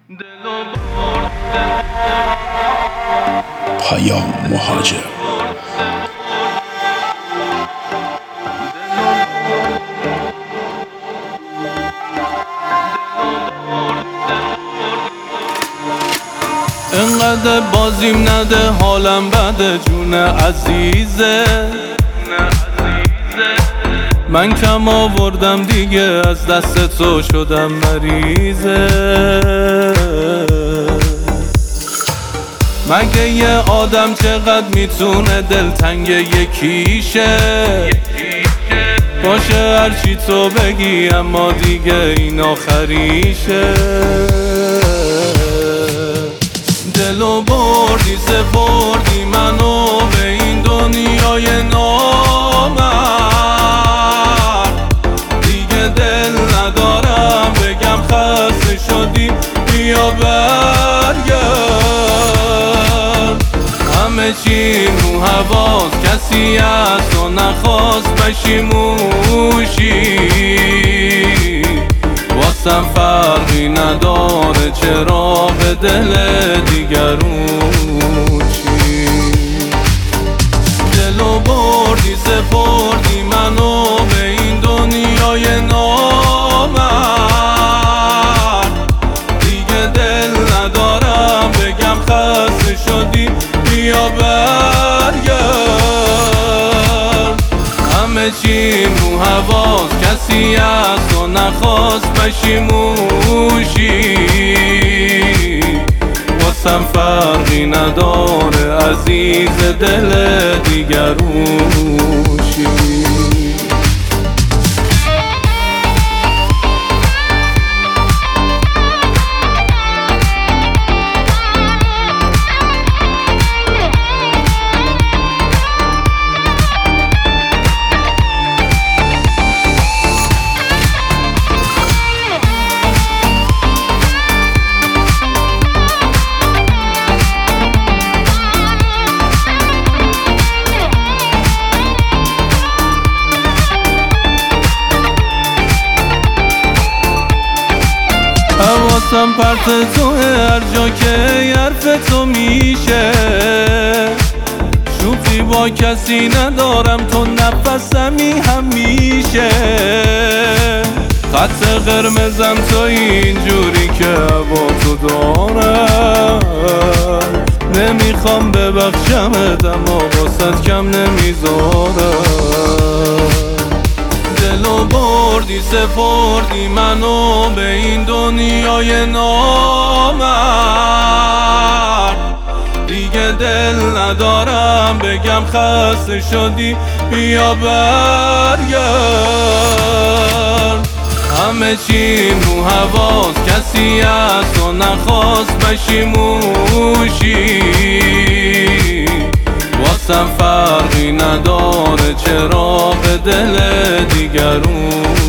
پیام مهاجر. انقدر بازیم نده حالم بده جون عزیزه، من کم آوردم دیگه از دست تو شدم مریضه. مگه یه آدم چقدر میتونه دلتنگ یکیشه؟ باشه هرچی تو بگی اما دیگه این آخریشه. دلو بردی سپردی منو به این دنیای نامرد، دیگه دل ندارم بگم خسته شدی بیا برگرد. همه چی رو حواس کسی از تو نخواست بشی موشی، واسم فرقی نداره چرا به دل دیگرون چی. دلو بردی سپردی منو به این دنیای نامرد، دیگه دل ندارم بگم خسته شدی بیا برگرد. همه چی رو حواس کسی از تو نخواست بشی موشی، واسم فرقی نداره عزیز دل دیگرون چی. حواسم پرت تو هر جا که حرف تو میشه، شوخی با کسی ندارم تو نفسمی همیشه. خط قرمزم تو اینجوری که هوا تو دارم، نمیخوام ببخشمت اما واسط کم نمیذارم. دلو بردی سپردی منو به این دنیای نامرد، دیگه دل ندارم بگم خسته شدی بیا برگرد. همه چی رو حواس کسی از تو نخواست بشی موشی، واسم فرقی نداره چرا به دل دیگرون